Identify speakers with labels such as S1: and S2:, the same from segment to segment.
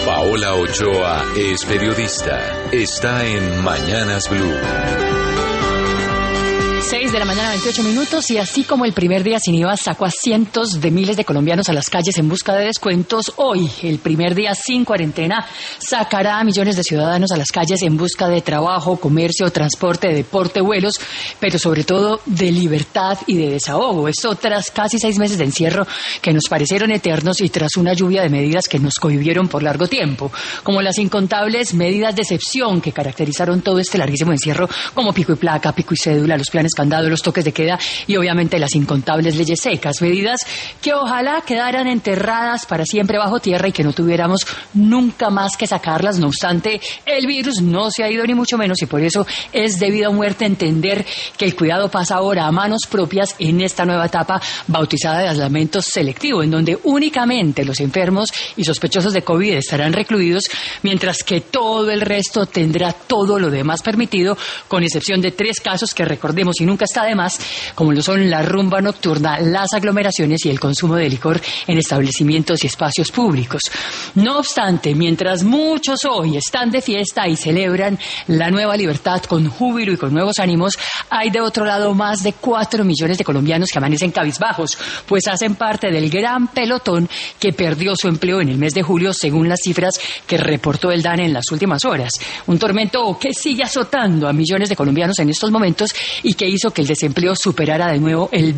S1: Paola Ochoa es periodista. Está en Mañanas Blue.
S2: 6 de la mañana, 28 minutos, y así como el primer día sin IVA sacó a cientos de miles de colombianos a las calles en busca de descuentos, hoy, el primer día sin cuarentena, sacará a millones de ciudadanos a las calles en busca de trabajo, comercio, transporte, deporte, vuelos, pero sobre todo de libertad y de desahogo. Esto tras casi 6 meses de encierro que nos parecieron eternos y tras una lluvia de medidas que nos cohibieron por largo tiempo, como las incontables medidas de excepción que caracterizaron todo este larguísimo encierro, como pico y placa, pico y cédula, los planes candado, los toques de queda y obviamente las incontables leyes secas, medidas que ojalá quedaran enterradas para siempre bajo tierra y que no tuviéramos nunca más que sacarlas. No obstante, el virus no se ha ido ni mucho menos, y por eso es de vida o muerte entender que el cuidado pasa ahora a manos propias en esta nueva etapa bautizada de aislamiento selectivo, en donde únicamente los enfermos y sospechosos de COVID estarán recluidos, mientras que todo el resto tendrá todo lo demás permitido, con excepción de 3 casos que recordemos y nunca está de más, como lo son la rumba nocturna, las aglomeraciones y el consumo de licor en establecimientos y espacios públicos. No obstante, mientras muchos hoy están de fiesta y celebran la nueva libertad con júbilo y con nuevos ánimos, hay de otro lado más de 4 millones de colombianos que amanecen cabizbajos, pues hacen parte del gran pelotón que perdió su empleo en el mes de julio, según las cifras que reportó el DANE en las últimas horas. Un tormento que sigue azotando a millones de colombianos en estos momentos y que hizo que el desempleo superara de nuevo el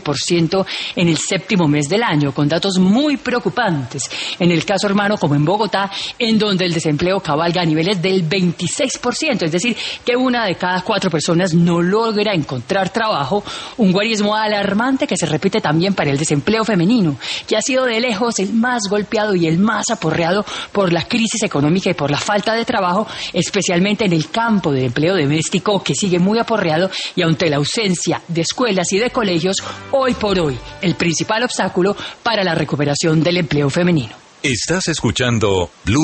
S2: 20% en el 7º mes del año, con datos muy preocupantes. En el caso hermano, como en Bogotá, en donde el desempleo cabalga a niveles del 26%, es decir, que 1 de cada 4 personas no logra encontrar trabajo, un guarismo alarmante que se repite también para el desempleo femenino, que ha sido de lejos el más golpeado y el más aporreado por la crisis económica y por la falta de trabajo, especialmente en el campo del empleo doméstico, que sigue muy aporreado y ante la ausencia de escuelas y de colegios, hoy por hoy, el principal obstáculo para la recuperación del empleo femenino.
S1: Estás escuchando Blue